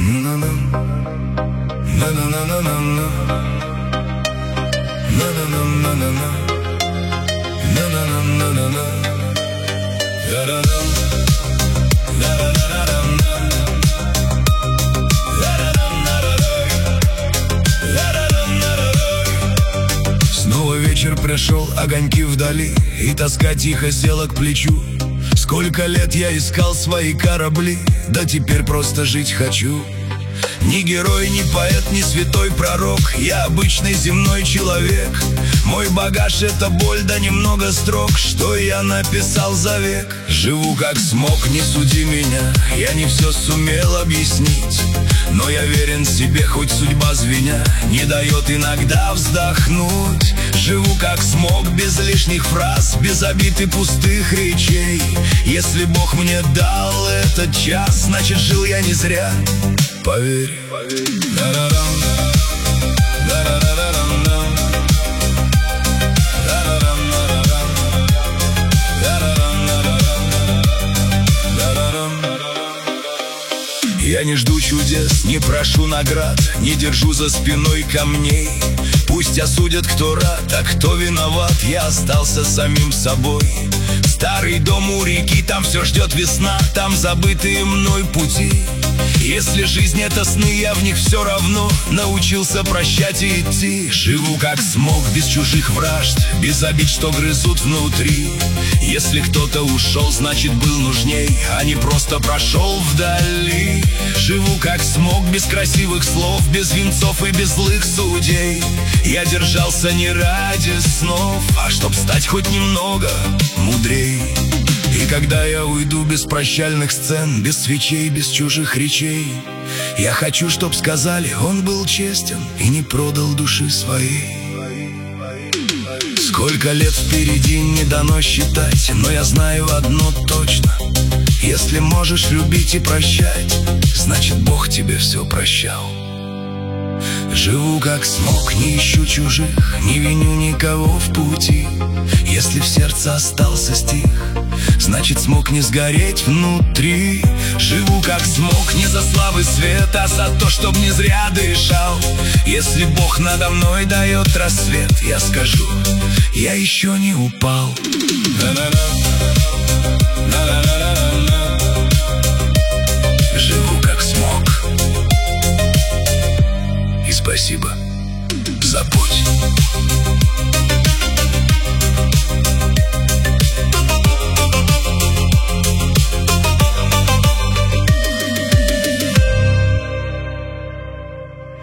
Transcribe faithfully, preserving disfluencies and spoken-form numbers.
Снова вечер пришел, огоньки вдали, и тоска тихо села к плечу. Сколько лет я искал свои корабли, да теперь просто жить хочу. Ни герой, ни поэт, ни святой пророк, я обычный земной человек. Мой багаж — это боль, да немного строк, что я написал за век. Живу как смог, не суди меня, я не все сумел объяснить, но я верен себе, хоть судьба звеня не дает иногда вздохнуть. Живу как смог, без лишних фраз, без обид и пустых речей. Если Бог мне дал этот час, значит жил я не зря. Поверь, поверь. Я не жду чудес, не прошу наград, не держу за спиной камней. Пусть осудят кто рад, а кто виноват, я остался самим собой. Старый дом у реки, там все ждет весна, там забытые мной пути. Если жизнь — это сны, я в них все равно научился прощать и идти. Живу как смог, без чужих вражд, без обид, что грызут внутри. Если кто-то ушел, значит был нужней, а не просто прошел вдали. Живу как смог, без красивых слов, без венцов и без злых судей. Я держался не ради снов, а чтоб стать хоть немного мудрей. И когда я уйду без прощальных сцен, без свечей, без чужих речей, я хочу, чтоб сказали, он был честен и не продал души своей. Сколько лет впереди не дано считать, но я знаю одно точно: если можешь любить и прощать, значит Бог тебе все прощал. Живу как смог, не ищу чужих, не виню никого в пути. Если в сердце остался стих, значит смог не сгореть внутри. Живу как смог, не за славы свет, а за то, чтоб не зря дышал. Если Бог надо мной дает рассвет, я скажу, я еще не упал.